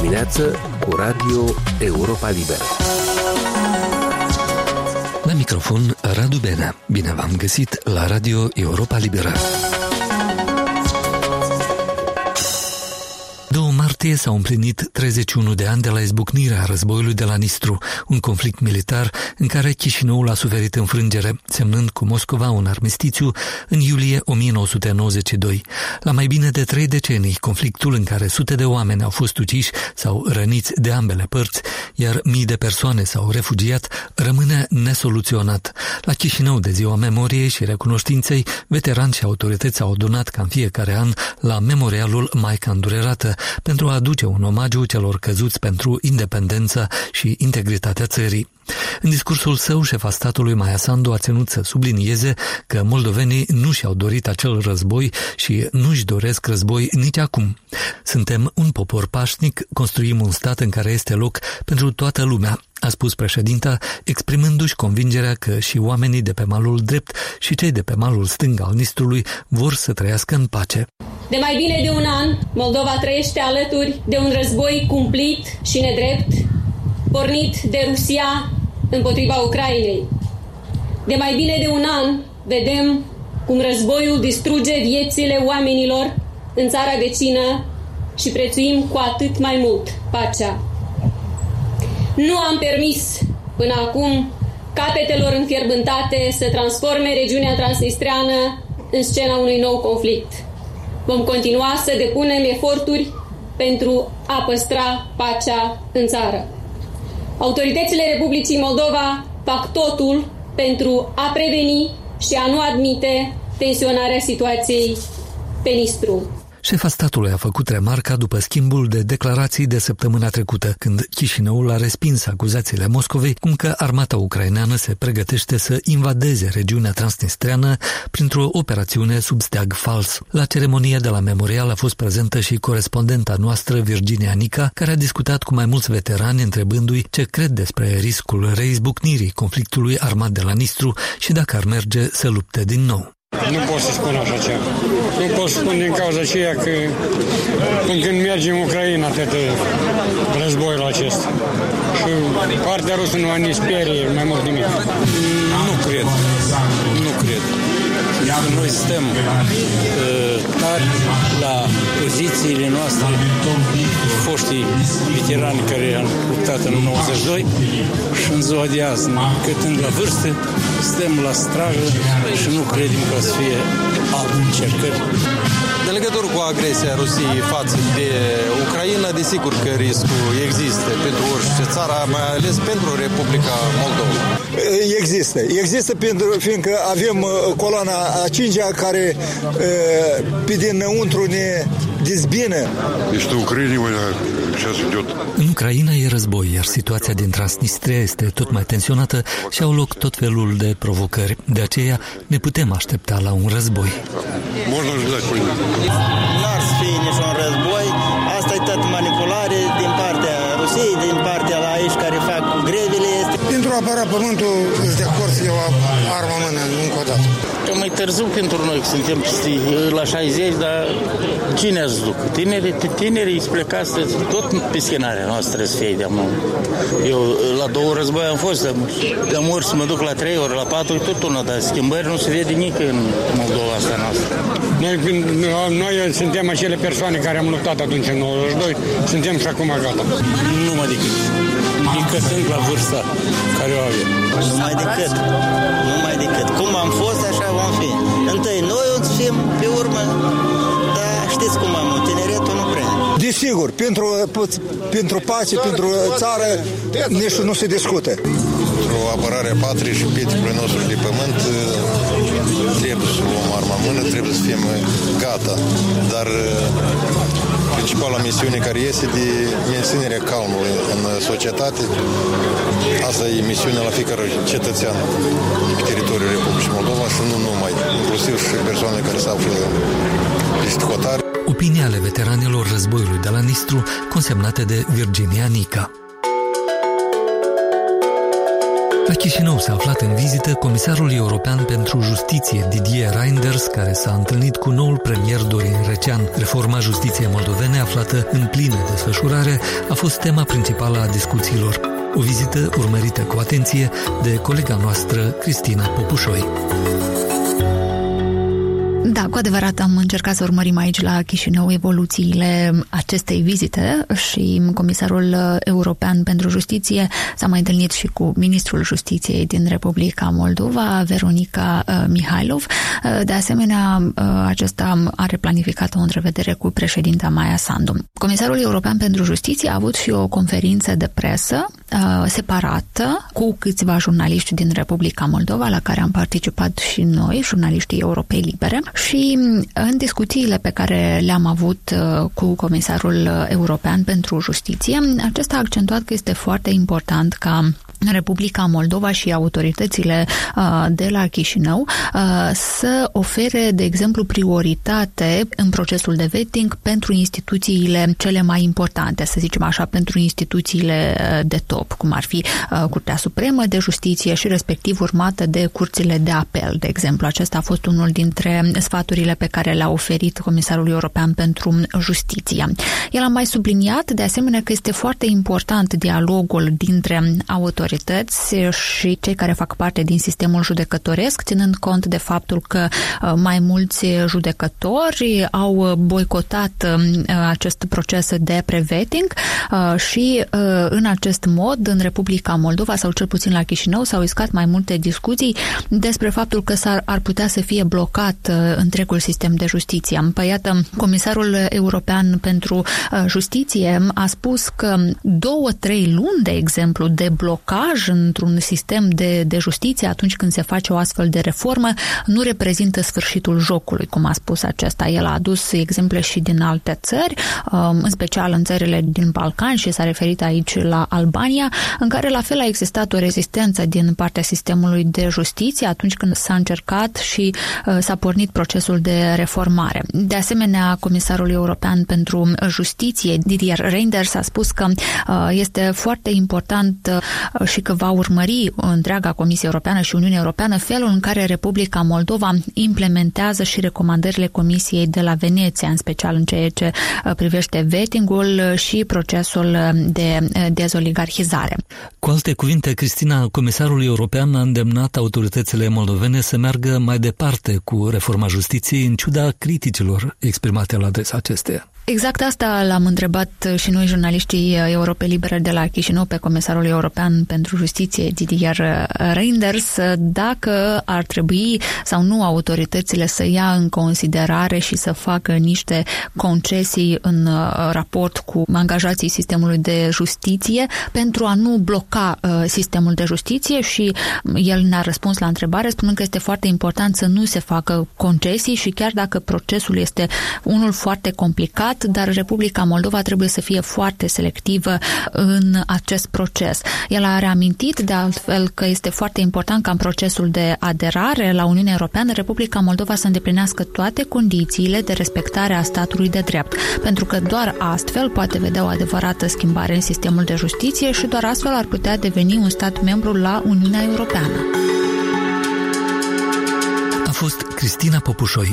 dimineață cu Radio Europa Liberă. La microfon, Radu Benea. Bine v-am găsit la Radio Europa Liberă. 2 martie s-au împlinit 31 de ani de la izbucnirea războiului de la Nistru, un conflict militar în care Chișinăul a suferit înfrângere, semnând cu Moscova un armistițiu în iulie 1992. La mai bine de 3 decenii, conflictul în care sute de oameni au fost uciși sau răniți de ambele părți, iar mii de persoane s-au refugiat, rămâne nesoluționat. La Chișinău, de Ziua Memoriei și Recunoștinței, veterani și autorități s-au adunat ca în fiecare an la memorialul Maica Îndurerată, pentru a aduce un omagiu celor căzuți pentru independența și integritatea țării. În discursul său, șefa statului Maia Sandu a ținut să sublinieze că moldovenii nu și-au dorit acel război și nu-și doresc război nici acum. Suntem un popor pașnic, construim un stat în care este loc pentru toată lumea, a spus președinta, exprimându-și convingerea că și oamenii de pe malul drept și cei de pe malul stâng al Nistrului vor să trăiască în pace. De mai bine de un an, Moldova trăiește alături de un război cumplit și nedrept, pornit de Rusia împotriva Ucrainei. De mai bine de un an, vedem cum războiul distruge viețile oamenilor în țara vecină și prețuim cu atât mai mult pacea. Nu am permis până acum capetelor înfierbântate să transforme regiunea transnistreană în scena unui nou conflict. Vom continua să depunem eforturi pentru a păstra pacea în țară. Autoritățile Republicii Moldova fac totul pentru a preveni și a nu admite tensionarea situației pe Nistru. Șefa statului a făcut remarca după schimbul de declarații de săptămâna trecută, când Chișinăul a respins acuzațiile Moscovei cum că armata ucraineană se pregătește să invadeze regiunea transnistreană printr-o operațiune sub steag fals. La ceremonia de la memorial a fost prezentă și corespondenta noastră Virginia Nica, care a discutat cu mai mulți veterani întrebându-i ce cred despre riscul reizbucnirii conflictului armat de la Nistru și dacă ar merge să lupte din nou. Nu pot să spun așa ceva. Nu pot spun din cauza aceea că până când mergem în Ucraina atât războiul acesta. Și partea rusă nu a nici sperie mai mult nimic. Nu cred. Noi stăm tari la pozițiile noastre, foștii veterani care au luptat în 92 și în ziua de azi, câtând la vârstă, stăm la strajă și nu credem că o să fie alte încercări. În legătură cu agresia Rusiei față de Ucraina, desigur că riscul există pentru orice țară, mai ales pentru Republica Moldova. Există fiindcă avem coloana a 5-a care pe dinăuntru ne dezbină. Este Ucraina, сейчас идет. În Ucraina e război, iar situația din Transnistria este tot mai tensionată și au loc tot felul de provocări. De aceea ne putem aștepta la un război. Можно ожидать войны. N-ar să fie niciun război. Asta e tot manipulare din partea Rusiei, din partea la aici care fac grevele. Pentru a apăra pământul, de acord să iau arma în mână, încă o dată. Că mai târziu pentru noi, că suntem la 60, dar cine ați duc? Tinerii plecați tot pe scenarea noastră să fie de-am. Eu la 2 război am fost, de-am ori să mă duc la 3 ori, la 4 ori, tot una, dar schimbări nu se vede nici în Moldova asta noastră. Noi suntem acele persoane care am luptat atunci în 92, suntem și acum gata. Numai decât sunt la vârsta care o avem. Numai decât. Cum am fost, așa vom fi. Întâi noi o să fim, pe urmă, dar știți cum am, tineretul nu prea. Desigur, pentru pace, pentru țară, nici nu se discută. Pentru apărarea patriei și pietrului nostru de pământ trebuie să luăm arma în mână, trebuie să fim gata. Dar principala misiune care este de menținerea calmului în societate, asta e misiunea la fiecare cetățean pe teritoriul Republicii Moldova și nu numai, inclusiv și persoanele care se află pe hotare. Opinia ale veteranilor războiului de la Nistru, consemnate de Virginia Nica. La Chișinău s-a aflat în vizită comisarul european pentru justiție Didier Reynders, care s-a întâlnit cu noul premier Dorin Recean. Reforma justiției moldovene, aflată în plină desfășurare, a fost tema principală a discuțiilor. O vizită urmărită cu atenție de colega noastră, Cristina Popușoi. Da, cu adevărat am încercat să urmărim aici la Chișinău evoluțiile acestei vizite și comisarul european pentru justiție s-a mai întâlnit și cu ministrul justiției din Republica Moldova, Veronica Mihailov. De asemenea, acesta are planificat o întrevedere cu președinta Maia Sandu. Comisarul european pentru justiție a avut și o conferință de presă separată cu câțiva jurnaliști din Republica Moldova, la care am participat și noi, jurnaliștii Europei Libere. Și în discuțiile pe care le-am avut cu comisarul european pentru justiție, acesta a accentuat că este foarte important ca Republica Moldova și autoritățile de la Chișinău să ofere, de exemplu, prioritate în procesul de vetting pentru instituțiile cele mai importante, să zicem așa, pentru instituțiile de top, cum ar fi Curtea Supremă de Justiție și respectiv urmată de curțile de apel, de exemplu. Acesta a fost unul dintre sfaturile pe care le-a oferit Comisarul European pentru Justiție. El a mai subliniat, de asemenea, că este foarte important dialogul dintre autorități și cei care fac parte din sistemul judecătoresc, ținând cont de faptul că mai mulți judecători au boicotat acest proces de pre-vetting și în acest mod în Republica Moldova, sau cel puțin la Chișinău, s-au iscat mai multe discuții despre faptul că ar putea să fie blocat întregul sistem de justiție. Păi iată, comisarul european pentru justiție a spus că 2-3 luni, de exemplu, de blocaj într-un sistem de justiție atunci când se face o astfel de reformă nu reprezintă sfârșitul jocului, cum a spus acesta. El a adus exemple și din alte țări, în special în țările din Balcani, și s-a referit aici la Albania, în care la fel a existat o rezistență din partea sistemului de justiție atunci când s-a încercat și s-a pornit procesul de reformare. De asemenea, comisarul european pentru justiție, Didier Reynders, a spus că este foarte important și că va urmări întreaga Comisie Europeană și Uniunea Europeană felul în care Republica Moldova implementează și recomandările Comisiei de la Veneția, în special în ceea ce privește vetting-ul și procesul de dezoligarhizare. Cu alte cuvinte, Cristina, comisarul european a îndemnat autoritățile moldovene să meargă mai departe cu reforma justiției în ciuda criticilor exprimate la adresa acesteia. Exact asta l-am întrebat și noi, jurnaliștii Europei Libere de la Chișinău, pe comisarul european pentru justiție, Didier Reynders, dacă ar trebui sau nu autoritățile să ia în considerare și să facă niște concesii în raport cu angajații sistemului de justiție pentru a nu bloca sistemul de justiție, și el ne-a răspuns la întrebare spunând că este foarte important să nu se facă concesii și chiar dacă procesul este unul foarte complicat, dar Republica Moldova trebuie să fie foarte selectivă în acest proces. El a reamintit de altfel că este foarte important ca în procesul de aderare la Uniunea Europeană Republica Moldova să îndeplinească toate condițiile de respectare a statului de drept, pentru că doar astfel poate vedea o adevărată schimbare în sistemul de justiție și doar astfel ar putea deveni un stat membru la Uniunea Europeană. A fost Cristina Popușoi.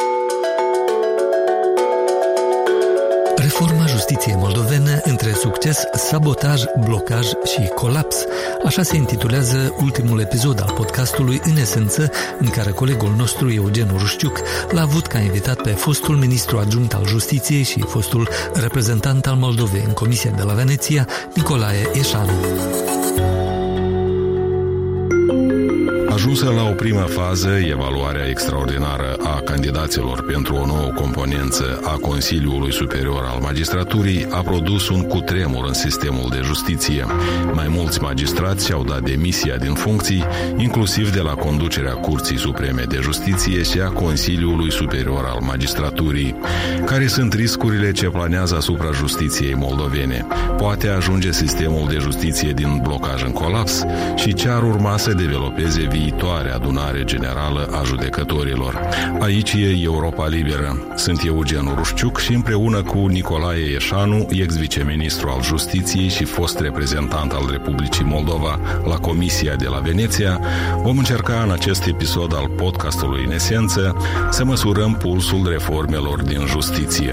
Reforma justiției moldovene între succes, sabotaj, blocaj și colaps. Așa se intitulează ultimul episod al podcastului În esență, în care colegul nostru Eugen Urușciuc l-a avut ca invitat pe fostul ministru adjunct al justiției și fostul reprezentant al Moldovei în Comisia de la Veneția, Nicolae Eșanu. Ajunsă la o primă fază, evaluarea extraordinară a candidaților pentru o nouă componență a Consiliului Superior al Magistraturii a produs un cutremur în sistemul de justiție. Mai mulți magistrați și-au dat demisia din funcții, inclusiv de la conducerea Curții Supreme de Justiție și a Consiliului Superior al Magistraturii. Care sunt riscurile ce planează asupra justiției moldovene? Poate ajunge sistemul de justiție din blocaj în colaps? Și ce ar urma să developeze viitorul viitoare adunare generală a judecătorilor. Aici e Europa Liberă. Sunt Eugen Rușciuc și împreună cu Nicolae Eșanu, ex-viceministru al Justiției și fost reprezentant al Republicii Moldova la Comisia de la Veneția, vom încerca în acest episod al podcastului În Esență să măsurăm pulsul reformelor din justiție.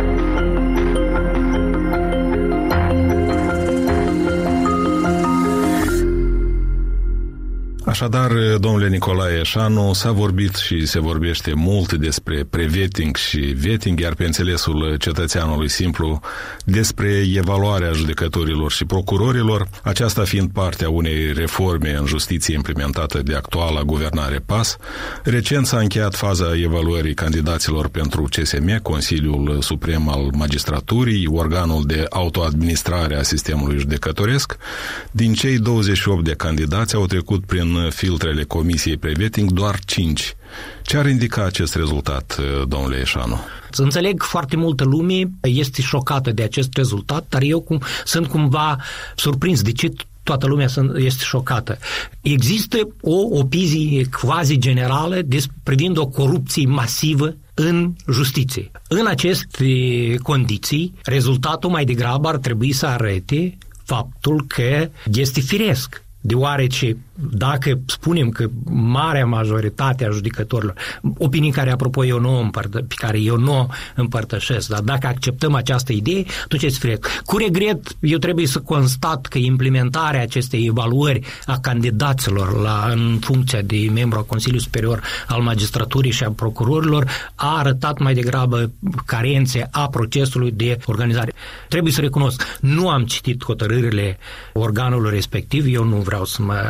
Așadar, domnule Nicolae Eșanu, s-a vorbit și se vorbește mult despre pre-vetting și vetting, iar pe înțelesul cetățeanului simplu despre evaluarea judecătorilor și procurorilor, aceasta fiind partea unei reforme în justiție implementată de actuala guvernare PAS. Recent s-a încheiat faza evaluării candidaților pentru CSM, Consiliul Suprem al Magistraturii, organul de autoadministrare a sistemului judecătoresc. Din cei 28 de candidați au trecut prin filtrele Comisiei Pre-vetting doar 5. Ce ar indica acest rezultat, domnule Eșanu? Înțeleg, foarte multă lume este șocată de acest rezultat, dar eu sunt cumva surprins de ce toată lumea este șocată. Există o opinie quasi generală privind o corupție masivă în justiție. În aceste condiții, rezultatul mai degrabă ar trebui să arate faptul că este firesc. Deoarece, dacă spunem că marea majoritate a judecătorilor, opinii care, apropo, pe care eu nu împărtășesc, dar dacă acceptăm această idee, atunci este firesc. Cu regret, eu trebuie să constat că implementarea acestei evaluări a candidaților în funcția de membru al Consiliului Superior al Magistraturii și a procurorilor a arătat mai degrabă carențe a procesului de organizare. Trebuie să recunosc, nu am citit hotărârile organului respectiv, eu nu vreau să mă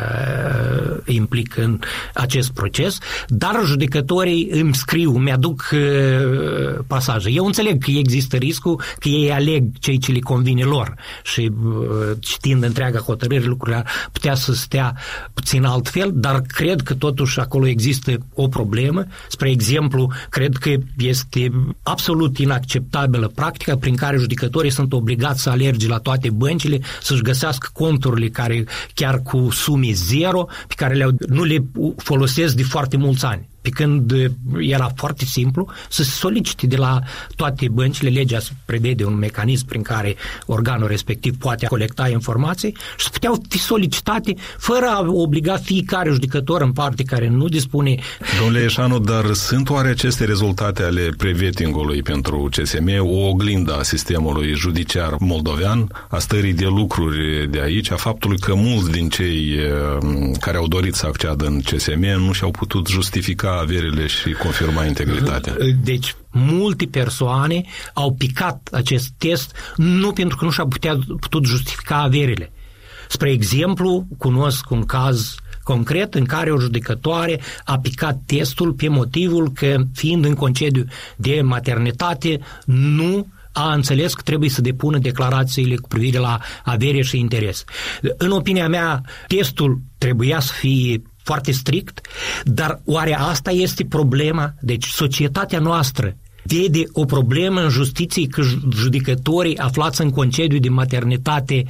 implic în acest proces, dar judecătorii îmi scriu, mi-aduc pasaje. Eu înțeleg că există riscul că ei aleg cei ce le convine lor și citind întreaga hotărâre lucrurile ar putea să stea puțin altfel, dar cred că totuși acolo există o problemă. Spre exemplu, cred că este absolut inacceptabilă practica prin care judecătorii sunt obligați să alerge la toate băncile să-și găsească conturile care chiar cu sume zero, pe care nu le folosesc de foarte mulți ani. Pe când era foarte simplu să se solicite de la toate băncile, legea prevede un mecanism prin care organul respectiv poate colecta informații și să puteau fi solicitate fără a obliga fiecare judecător în parte care nu dispune. Domnule Eșanu, dar sunt oare aceste rezultate ale pre-vetting-ului pentru CSM o oglindă a sistemului judiciar moldovean, a stării de lucruri de aici, a faptului că mulți din cei care au dorit să acceadă în CSM nu și-au putut justifica averile și confirma integritatea? Deci, multe persoane au picat acest test nu pentru că nu și-au putut justifica averile. Spre exemplu, cunosc un caz concret în care o judecătoare a picat testul pe motivul că, fiind în concediu de maternitate, nu a înțeles că trebuie să depună declarațiile cu privire la avere și interes. În opinia mea, testul trebuia să fie foarte strict, dar oare asta este problema? Deci societatea noastră vede o problemă în justiție că judecătorii aflați în concediu de maternitate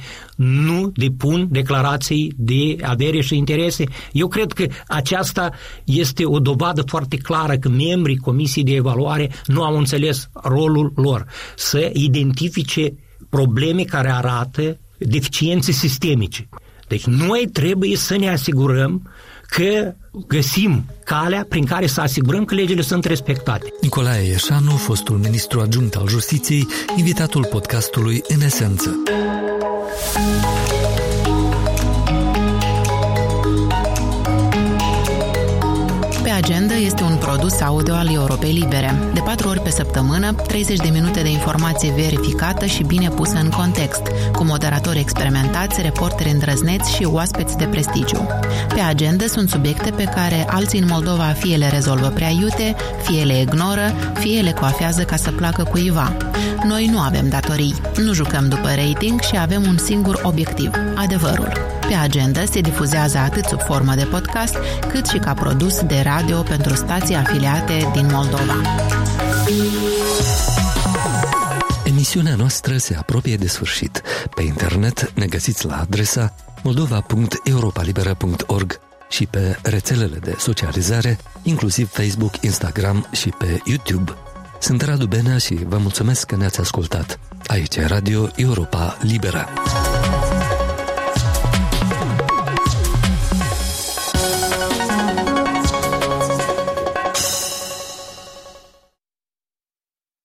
nu depun declarații de avere și interese. Eu cred că aceasta este o dovadă foarte clară că membrii Comisiei de Evaluare nu au înțeles rolul lor să identifice probleme care arată deficiențe sistemice. Deci noi trebuie să ne asigurăm că găsim calea prin care să asigurăm că legile sunt respectate. Nicolae Eșanu, fostul ministru adjunct al Justiției, invitatul podcastului În Esență. Pe agenda este un produs audio al Europei Libere. De 4 ori pe săptămână, 30 de minute de informație verificată și bine pusă în context, cu moderatori experimentați, reporteri îndrăzneți și oaspeți de prestigiu. Pe agenda sunt subiecte pe care alții în Moldova fie le rezolvă prea iute, fie le ignoră, fie le coafează ca să placă cuiva. Noi nu avem datorii, nu jucăm după rating și avem un singur obiectiv, adevărul. Pe agenda se difuzează atât sub formă de podcast, cât și ca produs de radio pentru stații afiliate din Moldova. Emisiunea noastră se apropie de sfârșit. Pe internet ne găsiți la adresa moldova.europalibera.org. și pe rețelele de socializare, inclusiv Facebook, Instagram și pe YouTube. Sunt Radu Benea și vă mulțumesc că ne-ați ascultat. Aici e Radio Europa Liberă.